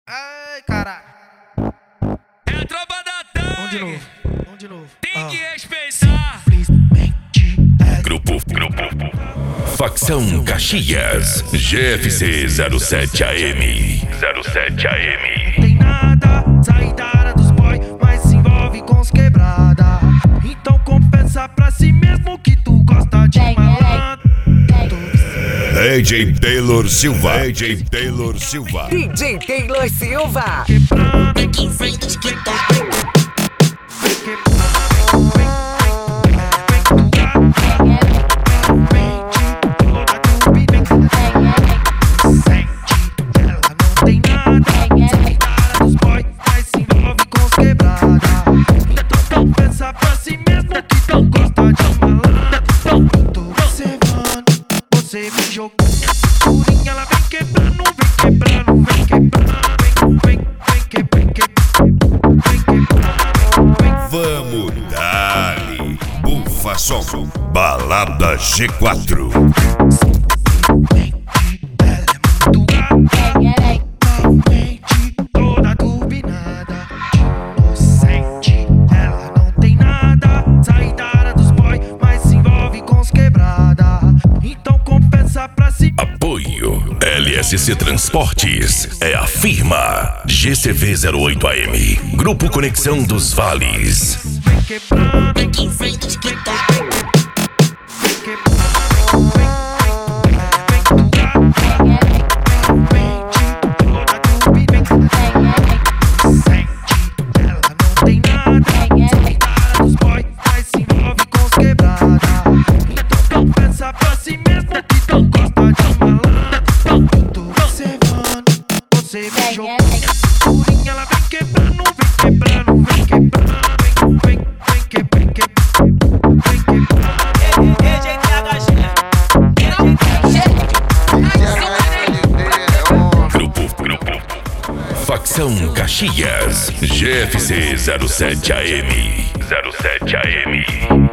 Ai, caralho. É a tropa da tanque. Vamos de novo. Tem que respeitar. Grupo Facção Caxias GFC 07 AM 07 AM. Tem nada, sair da área dos boy, mas se envolve com os quebrada. Então confessa pra si mesmo que tu gosta de malandro. DJ Taylor Silva. DJ Taylor Silva. DJ Taylor Silva. Aqui vem do você me jogou, purinha, ela vem quebrando, vem quebrando, vem quebrando. Vamos dar-lhe Bufa Som Balada G4. Toda turbinada, inocente, ela não tem nada. Sai da área dos boy, mas se envolve com os quebrada. Então confessa pra si. Apoio LSC Transportes é a firma GCV 08 AM. Grupo Conexão dos Vales. Vem quebrando, aqui vem do você me jogou, purinha, ela vem quebrando, vem quebrando. Grupo Facção Caxias GFC 07 AM 07 AM.